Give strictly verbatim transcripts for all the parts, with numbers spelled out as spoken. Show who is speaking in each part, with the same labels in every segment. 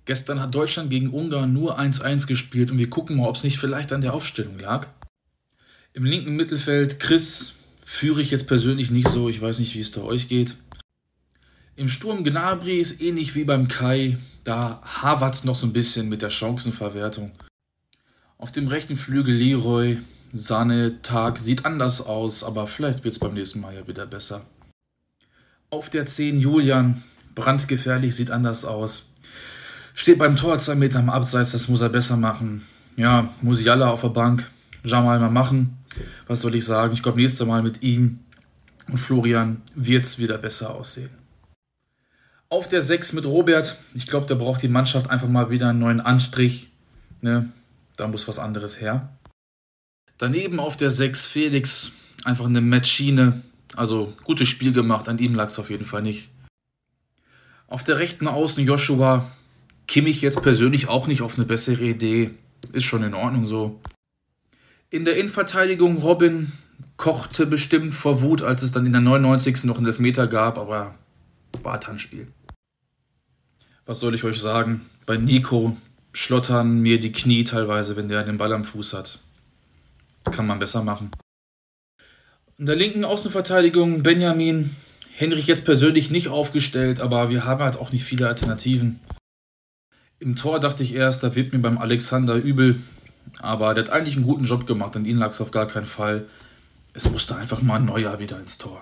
Speaker 1: Gestern hat Deutschland gegen Ungarn nur eins eins gespielt und wir gucken mal, ob es nicht vielleicht an der Aufstellung lag. Im linken Mittelfeld Chris führe ich jetzt persönlich nicht so, ich weiß nicht, wie es da euch geht. Im Sturm Gnabry ist ähnlich wie beim Kai, da havert's noch so ein bisschen mit der Chancenverwertung. Auf dem rechten Flügel Leroy, Sané, Tag sieht anders aus, aber vielleicht wird es beim nächsten Mal ja wieder besser. Auf der zehn Julian, brandgefährlich, sieht anders aus. Steht beim Tor zwei Meter am Abseits, das muss er besser machen. Ja, Musiala auf der Bank, Jamal mal machen. Was soll ich sagen? Ich glaube, nächstes Mal mit ihm und Florian wird es wieder besser aussehen. Auf der sechs mit Robert. Ich glaube, da braucht die Mannschaft einfach mal wieder einen neuen Anstrich. Ne? Da muss was anderes her. Daneben auf der sechs Felix. Einfach eine Maschine. Also gutes Spiel gemacht. An ihm lag es auf jeden Fall nicht. Auf der rechten Außen Joshua. Kimmich jetzt persönlich auch nicht auf eine bessere Idee. Ist schon in Ordnung so. In der Innenverteidigung Robin kochte bestimmt vor Wut, als es dann in der neunundneunzigsten noch einen Elfmeter gab, aber war ein Handspiel. Was soll ich euch sagen? Bei Nico schlottern mir die Knie teilweise, wenn der den Ball am Fuß hat. Kann man besser machen. In der linken Außenverteidigung Benjamin. Henrich jetzt persönlich nicht aufgestellt, aber wir haben halt auch nicht viele Alternativen. Im Tor dachte ich erst, da wird mir beim Alexander übel. Aber der hat eigentlich einen guten Job gemacht, an ihn lag es auf gar keinen Fall. Es musste einfach mal ein Neuer wieder ins Tor.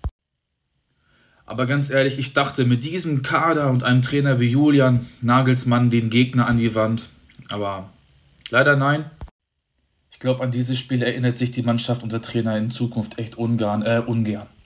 Speaker 1: Aber ganz ehrlich, ich dachte, mit diesem Kader und einem Trainer wie Julian Nagelsmann den Gegner an die Wand. Aber leider nein. Ich glaube, an dieses Spiel erinnert sich die Mannschaft und der Trainer in Zukunft echt ungern, äh, ungern.